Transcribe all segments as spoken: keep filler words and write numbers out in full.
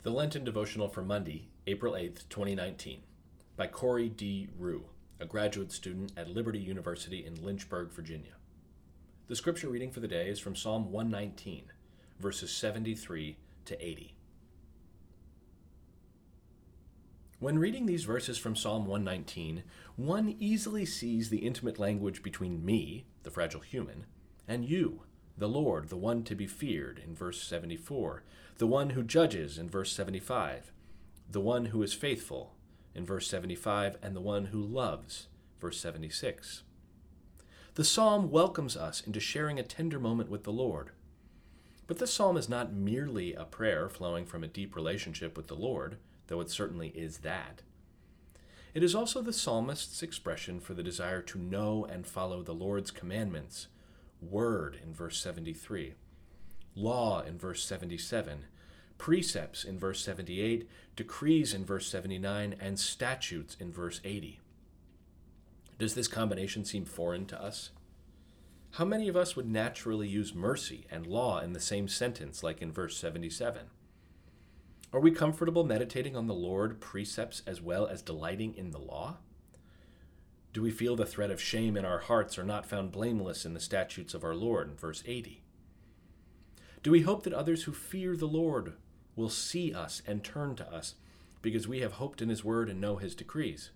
The Lenten Devotional for Monday, April eighth, twenty nineteen, by Corey D. Rue, a graduate student at Liberty University in Lynchburg, Virginia. The scripture reading for the day is from Psalm one nineteen, verses seventy-three to eighty. When reading these verses from Psalm one nineteen, one easily sees the intimate language between me, the fragile human, and you, the Lord, the one to be feared, in verse seventy-four, the one who judges, in verse seventy-five, the one who is faithful, in verse seventy-five, and the one who loves, verse seventy-six. The psalm welcomes us into sharing a tender moment with the Lord. But this psalm is not merely a prayer flowing from a deep relationship with the Lord, though it certainly is that. It is also the psalmist's expression for the desire to know and follow the Lord's commandments, word in verse seventy-three, law in verse seventy-seven, precepts in verse seventy-eight, decrees in verse seventy-nine, and statutes in verse eighty. Does this combination seem foreign to us? How many of us would naturally use mercy and law in the same sentence, like in verse seventy-seven? Are we comfortable meditating on the Lord precepts as well as delighting in the law? Do we feel the threat of shame in our hearts are not found blameless in the statutes of our Lord, in verse eighty? Do we hope that others who fear the Lord will see us and turn to us because we have hoped in his word and know his decrees?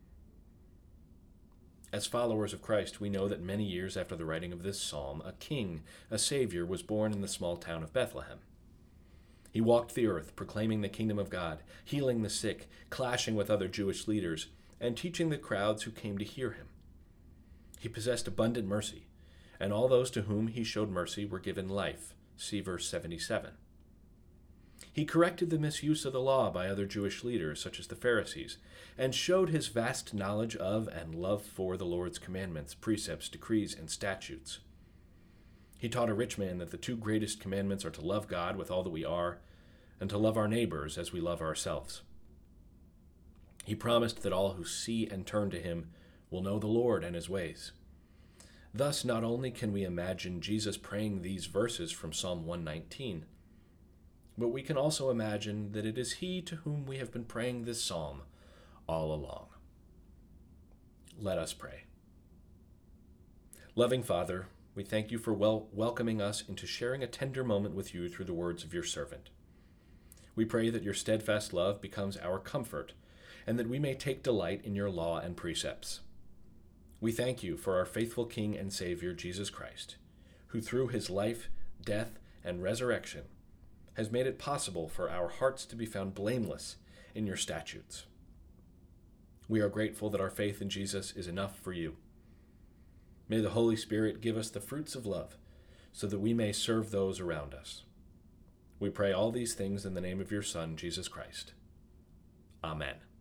As followers of Christ, we know that many years after the writing of this psalm, a king, a savior, was born in the small town of Bethlehem. He walked the earth, proclaiming the kingdom of God, healing the sick, clashing with other Jewish leaders, and teaching the crowds who came to hear him. He possessed abundant mercy, and all those to whom he showed mercy were given life. See verse seventy-seven. He corrected the misuse of the law by other Jewish leaders, such as the Pharisees, and showed his vast knowledge of and love for the Lord's commandments, precepts, decrees, and statutes. He taught a rich man that the two greatest commandments are to love God with all that we are, and to love our neighbors as we love ourselves. He promised that all who see and turn to him will know the Lord and his ways. Thus, not only can we imagine Jesus praying these verses from Psalm one nineteen, but we can also imagine that it is he to whom we have been praying this psalm all along. Let us pray. Loving Father, we thank you for wel- welcoming us into sharing a tender moment with you through the words of your servant. We pray that your steadfast love becomes our comfort, and that we may take delight in your law and precepts. We thank you for our faithful King and Savior, Jesus Christ, who through his life, death, and resurrection has made it possible for our hearts to be found blameless in your statutes. We are grateful that our faith in Jesus is enough for you. May the Holy Spirit give us the fruits of love so that we may serve those around us. We pray all these things in the name of your Son, Jesus Christ. Amen.